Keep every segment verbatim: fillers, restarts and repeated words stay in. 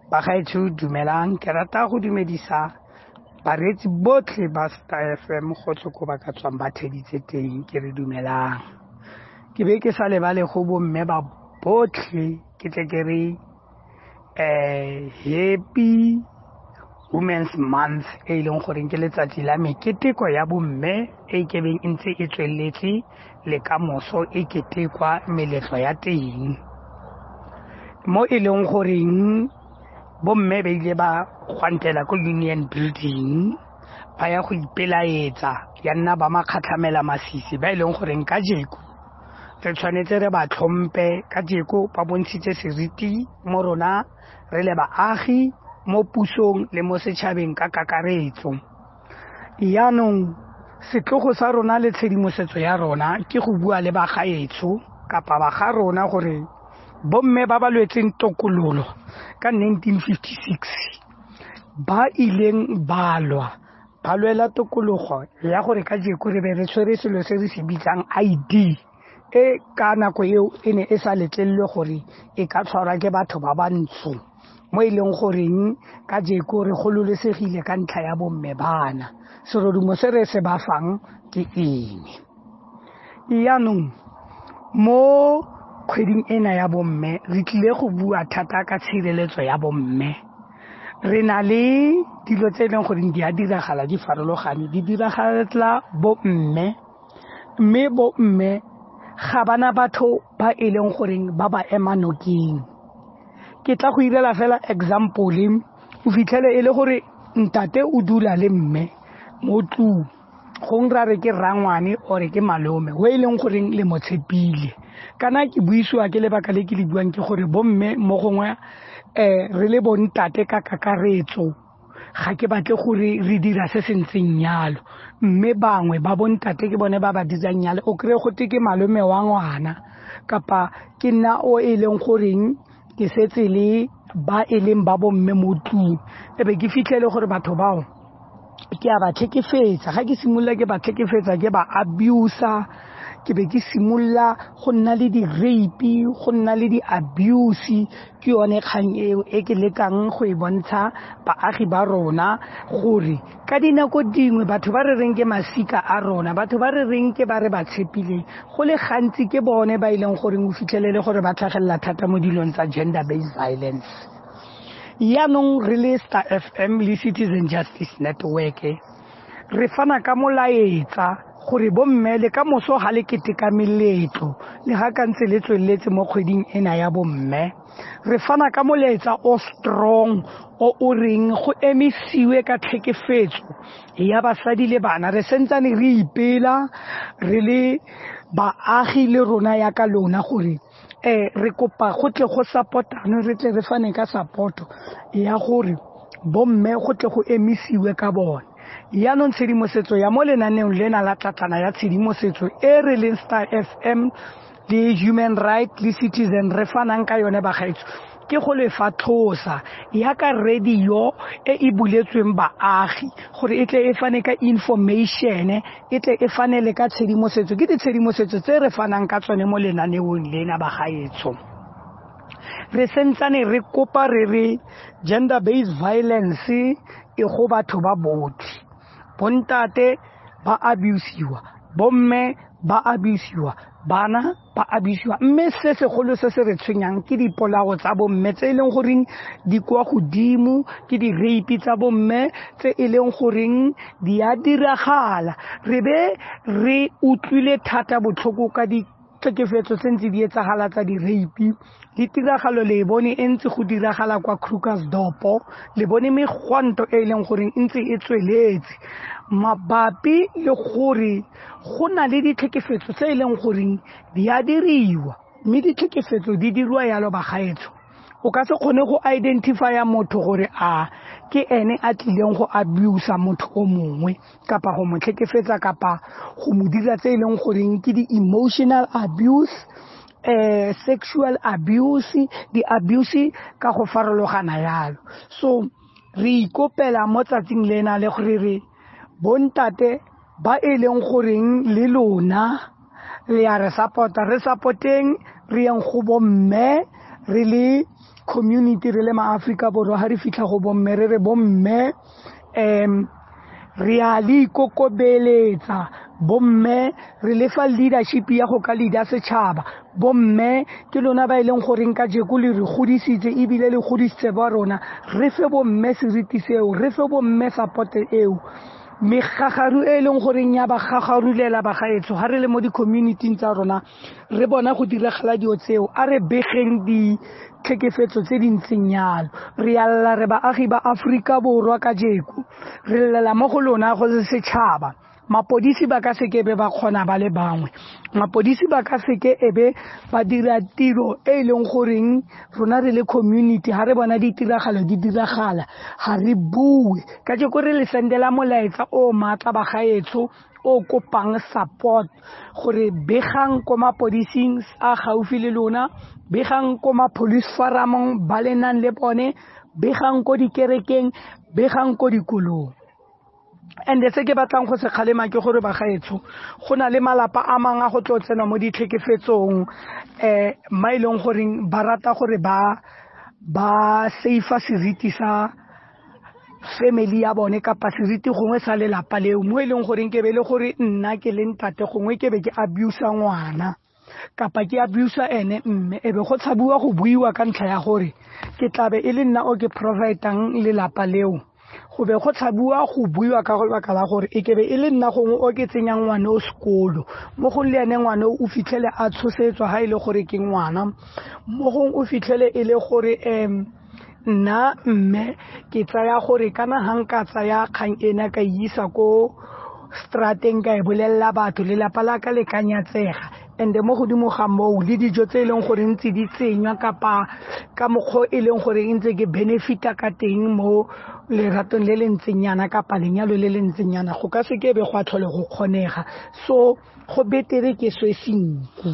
Bagaetsho dumelang, ke rata go dumedisa bareetsi botlhe ba Star F M go tswa ko ba ka tswang ba theditse teng, ke re dumelang. Ke be ke sa lebale go bomme ba botlhe ke tle ke re eh happy Women's Month e leng gore ke letsatsi la meketeko ya bomme e ke beng e ntse e tsweletse le ka moso e ketekwa meletlo ya teng mo e leng goreng bomme ba ile ba gwantela ko Union Building ba ya go ipelaetsa ya nna ba makgatlhamela masisi ba e leng goreng ka jeko re tshwanetse re ba tlhompe ka jeko ba bontshitse seriti mo rona re le baagi mo pusong le mo setšhabeng ka kakaretso. Yaanong setlogo sa rona le tshedimosetso ya rona ke go bua le bagaetsho kapa ba ga rona gore bomme ba ba lwetseng tokololo ka nineteen fifty-six ba ileng ba lwa ba lwela tokologo ya gore ka jeko re be re tshwere selo se re se bitsang I D e ka nako eo e ne e sa letlelwe gore e ka tshwarwa ke batho ba bantsho mo e leng goreng ka jeko re gololesegile ka ntlha ya bomme bana serodumo se re se ba fang ke eng. Yaanong mo kgweding ena ya bomme re tlile go bua thata ka tshireletso ya bomme. Re na le dilo tse e leng gore di a diragala di farologane di diragala bomme mme bomme ga bana batho ba e leng goreng ba ba ema nokeng. Ke tla go irela fela example o fitlhele e le gore ntate o dula le mme mo tlung go nra re ke rangwane ore ke malome o e leng goreng le mo tshepile kana ke buisiwa ke lebaka le ke le buang ke gore bomme mo gongwe eh re le bontate ka kakaretso ga ke batle gore re dira se se ntseng nyalo mme bangwe ba bontate ke bone ba ba dirang nyalo o kry go te ke malome wa ngwana kapa ke nna o e leng goreng ke setse le ba e leng ba bomme mo tlung e be ke fitlhele gore batho bao ke a ba tlhekefetsa ga ke simolola ke ba tlhekefetsa ke ba abuser ke be ke simolola go nna le di-rape go nna le di-abuse ke yone kgang eo e ke lekang go e bontsha baagi ba rona gore ka dinako dingwe batho ba re reng ke masika a rona batho ba re reng ke ba re ba tshepileng go le gantsi ke bone ba ileng gore o fitlhelele gore ba tlhagelela thata mo dilong tsa gender based violence. Yaanong re le Star F M le Citizen Justice Network re fana ka molaetsa gore bomme le ka moso ga le keteka meletlo le ga ka ntse le tsweletse mo kgweding ena ya bomme re fana ka molaetsa o strong o o reng go emisiwe ka tlhekefetso ya basadi le bana re sentsane re ipela re le baagi le rona ya ka lona gore eh re kopa go tle go supportana re tle re fane ka support ya gore bomme go tle go emisiwe ka bona. Yaanong tshedimosetso ya mo lenaneong lena la tlatlana ya tshedimosetso e re leng Star F M le Human Right le Citizen re fanang ka yone bagaetso ke go le fatlhosa ya ka radio e e buletsweng baagi gore e tle e fane ka information e tle e fane le ka tshedimosetso ke ditshedimosetso tse re fanang ka tsone mo lenaneong lena bagaetso. Re sentsane re kopa re re gender based violence e go batho ba botlhe bontate ba abusiwa bomme ba abusiwa bana ba abusiwa mme se segolo se se re tshwenyang ke dipolao tsa bomme tse e leng goreng di kwa godimo ke di rape tsa bomme tse e leng goreng di a diragala re be re utlwile thata botlhoko ka di tlhekefetso tse ntse di etsagala tsa di-rape ditiragalo le bone e ntse go diragala kwa Krugersdorp le bone megwanto e leng gore ntse e tsweletse mabapi le gore go na le ditlhekefetso tse e leng gore di a diriwa mme ditlhekefetso di dirwa yalo bagaetso o ka se kgone go identifya motho gore a ke ene a tlileng go abusa motho o mongwe kapa go mo tlhekefetsa kapa go mo dira tse e leng goreng ke di-emotional abuse eh sexual abuse di-abuse ka go farologana yalo. So re ikopela mo tsatsing lena le gore re bontate ba e leng goreng le lona le ya re support re supporteng re yang go bomme re le community re le maAfrika Borwa ha re fitlha go bomme re re bomme um re a le ikokobeletsa bomme re lefa leadership ya go ka leader setšhaba bomme ke lona ba ileng goreng ka jeko le re godisitse ebile le godisitse ba rona re fe bomme seriti seo re fe bomme support eo megagaru e leng goreng ya ba gagarulela ba gaetso ha re le mo di community tsa rona re bona go diragala dio tseo a re begeng di tlhekefetso tse di ntseng yalo re alla re baagi ba Afrika Borwa ka jeko re lela mo go lona go setšhaba mapodisi ba ka sekebe ba khona ba le bangwe mapodisi ba ka seke ebe ba dira tiro e leng goreng rona re le community ha re bona di tiragalo di diragala ha re bue ka je go re le sendela molaetsa o matla ba gaetso o kopang support gore begang ko mapodising a gaufi le lona begang ko ma police forum ba lenang le bone begang ko dikerekeng begang ko dikolong and se ke batlang go se kgalema ke gore ba gaetso go na le malapa a manga go tlo tsena mo ditlhekefetsong eh maileng goreng ba rata gore ba ba safe seriti sa family ya bone ka seriti gongwe sa le lapa leo mo ileng goreng ke be le gore nna ke le ntate gongwe ke be ke abuse ngwana kapa ke abuse ene mme ebe go tshabuwa go buiwa ka ntlha ya gore ke tlabe e le nna o ke providang le lapa leo go be go tshabuwa go buiwa ka go baka la gore e kebe e le nna gongwe o ke tsenyang ngwana o sekolo mo go le ene ngwana o fitlhele a tshosetswa ha ile gore ke ngwana mo gong o fitlhele e le gore em nna mme ke tsaya gore kana hanka tsaya kgang ena ka isa ko strateng ka e bolella batho le lapa la ka le kanyatsega ende mo godimo ga moo le dijo tse leng gore ntse di tsenywa kapa ka mokgo e leng gore ntse ke benefita ka teng mo le ratong le le ntsenyana kapa lenyalo le le ntsenyana go ka se ke be go atlhole go kgonega so go betere ke so sengku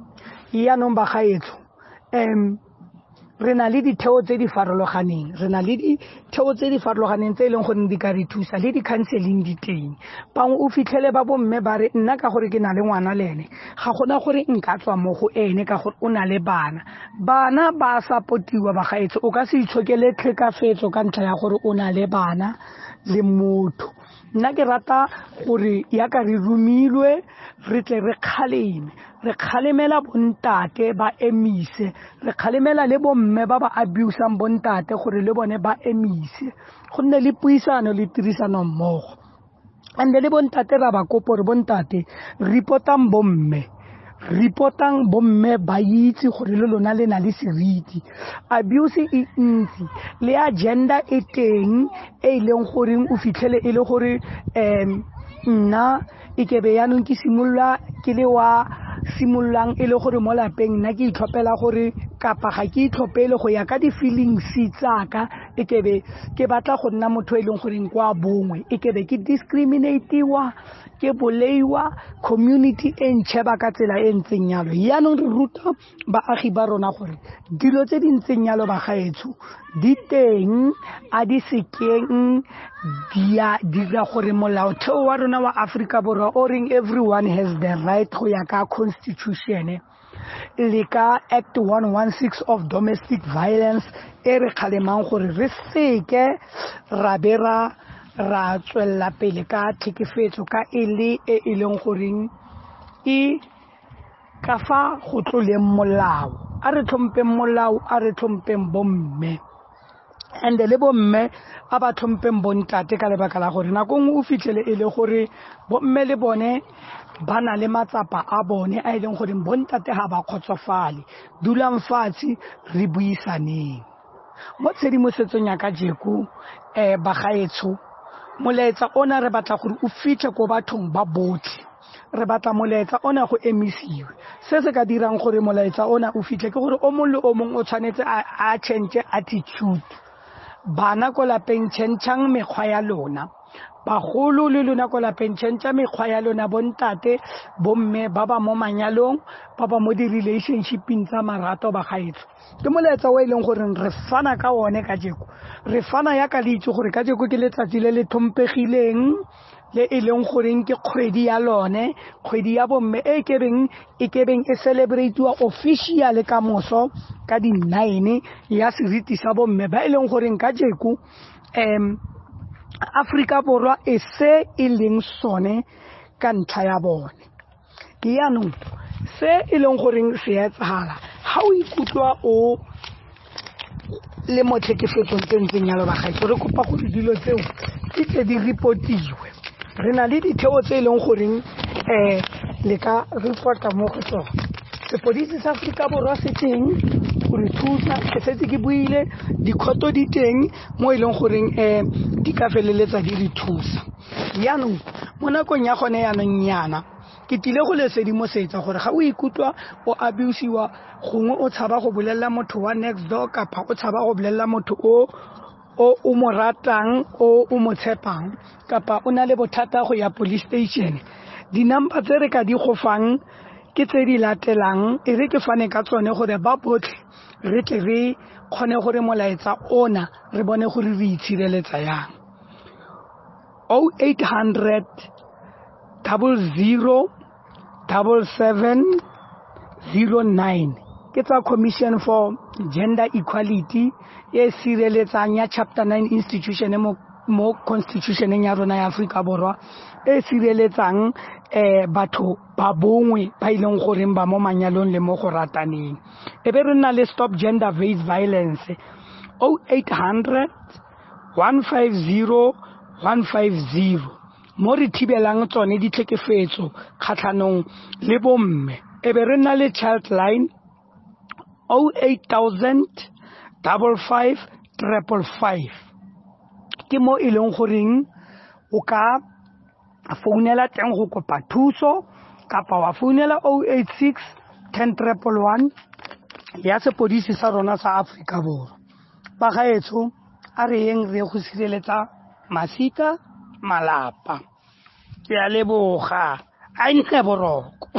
ya nomba gaetso em re na le ditheo tse di farologaneng re na le ditheo tse di farologaneng tse leng gore di ka re thusa le di counseling di teng bang o fitlhele ba bomme ba re nna ka gore ke na le ngwana lene ga gona gore nka tswa mo go ene ka gore o na le bana bana ba supportiwa ba gaetso o ka se itshokele tlhekafetso ka ntlha ya gore o na le bana le motho nna ke rata gore ya ka re rumilwe re tle re kgaleme re kgalemela bontate ba emise re kgalemela le bomme ba ba abusang bontate gore le bone ba emise go nne le puisano le tirisano mmogo ande le bontate ra ba kopo re bontate reportang bomme reportang bomme ba itse gore le lona le na le seriti abuse e ntsi le agenda e teng e leng gore o fitlhele e le gore em nna e kebe ya nong ke simolla ke le wa simollang e le gore mo lapeng nna ke itlhopela gore kapa ga ke itlhopele go ya ka di feelings tsaka e kebe ke batla go nna motho e leng gore kwa bongwe e kebe ke discriminateiwa ke boleiwa community e ntšheba ka tsela e ntseng yalo ya nong re ruta baagi ba rona gore dilo tse di ntseng yalo ba gaetso di teng a di sekeng dia dira gore molaotheo wa rona wa Afrika Borwa o reng everyone has the right go ya ka constitution le ka act one sixteen of domestic violence e re kgalemang gore re seke ra bera ra tswella pele ka tlhekefetso ka ele e e leng goreng e ka fa go tloleng molao a re tlhompeng molao a re tlhompeng bomme and le bomme a ba tlhompeng bontate ka lebaka la gore nako nngwe o fitlhele e le gore bomme le bone ba na le matsapa a bone a e leng gore bontate ha ba kgotsofale dulang fatshe re buisaneng mo tshedimosetsong ya ka jeko eh ba gaetso molaetsa ona re batla gore o fitlhe ko bathong ba botlhe re batla molaetsa ona go emisiwe se se ka dirang gore molaetsa ona o fitlhe ke gore o mong le o mong o tshwanetse a change attitude bana ko lapeng tshentshang mekgwa ya lona bagolo le lona ko lapeng tshentsa mekgwa ya lona bontate bomme ba ba mo manyalong ba ba mo di relationshiping tsa marato ba gaetso ke molaetsa o e leng gore re fana ka one ka jeko re fana ya ka le itse gore ka jeko ke letsatsi le le thompegileng le e leng goreng ke kgwedi ya lone kgwedi ya bomme e ke reng e ke beng e celebrate-wa official ka moso ka di nine ya seriti sa bomme ba e leng goreng ka jeku em Afrika Borwa e se e leng sone ka ntlha ya bone yaanong se e leng goreng se etsagala ha o ikutlwa o le mo tlhekefetsong tse ntseng yalo bagaetso re kopa gore dilo tseo ke tse di reportiwe re na le ditheo tse e leng goreng um le ka reporta mo go tsone sepodisi sa Afrika Borwa se teng go re thusa ke setse ke buile dikhoto di teng mo e leng goreng um di ka feleletsa di re thusa yaanong mo nakong ya gone yaanong yana ke tile go le sedimosetsa gore ga o ikutlwa o abusiwa gongwe o tshaba go bolelela motho wa next door kapa o tshaba go bolelela motho o o o mo ratang o o mo tshepang kapa o na le bothata go ya police station di-number tse re ka di go fang ke tse di latelang e re ke fane ka tsone gore ba botlhe re tle re kgone gore molaetsa ona re bone gore re itshireletsa yang oh eight hundred double zero double seven zero nine ke tsa Commission for Gender Equality e sireletsang ya chapter nine institution mo mo constitutioneng ya rona ya Afrika Borwa e sireletsang eh batho ba bongwe ba ileng goreng ba mo manyalong le mo go rataneng e be re nna le stop gender based violence oh eight hundred one five zero one five zero mo re thibelang tsone ditlhekefetso kgatlhanong le bomme e be re nna le child line oh eight thousand double five triple five ke mo e leng goreng o ka founela teng go kopa thuso kapa wa founela oh eight six ten triple one ya sepodisi sa rona sa Afrika Borwa ba gaetso a re yeng re go sireletsa masika malapa ke a leboga a ntle boroko